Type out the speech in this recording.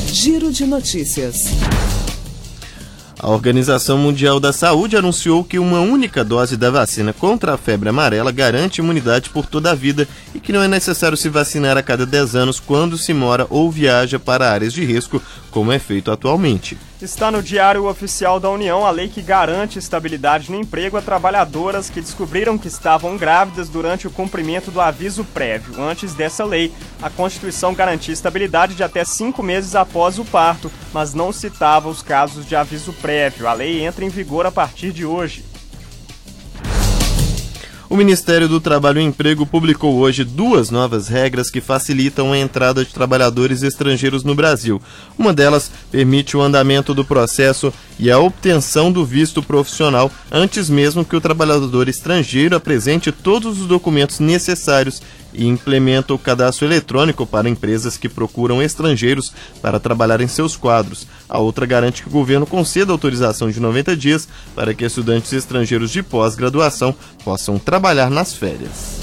Giro de notícias. A Organização Mundial da Saúde anunciou que uma única dose da vacina contra a febre amarela garante imunidade por toda a vida e que não é necessário se vacinar a cada 10 anos quando se mora ou viaja para áreas de risco, como é feito atualmente. Está no Diário Oficial da União a lei que garante estabilidade no emprego a trabalhadoras que descobriram que estavam grávidas durante o cumprimento do aviso prévio. Antes dessa lei, a Constituição garantia estabilidade de até 5 meses após o parto, mas não citava os casos de aviso prévio. A lei entra em vigor a partir de hoje. O Ministério do Trabalho e Emprego publicou hoje 2 novas regras que facilitam a entrada de trabalhadores estrangeiros no Brasil. Uma delas permite o andamento do processo e a obtenção do visto profissional antes mesmo que o trabalhador estrangeiro apresente todos os documentos necessários e implementa o cadastro eletrônico para empresas que procuram estrangeiros para trabalhar em seus quadros. A outra garante que o governo conceda autorização de 90 dias para que estudantes estrangeiros de pós-graduação possam trabalhar nas férias.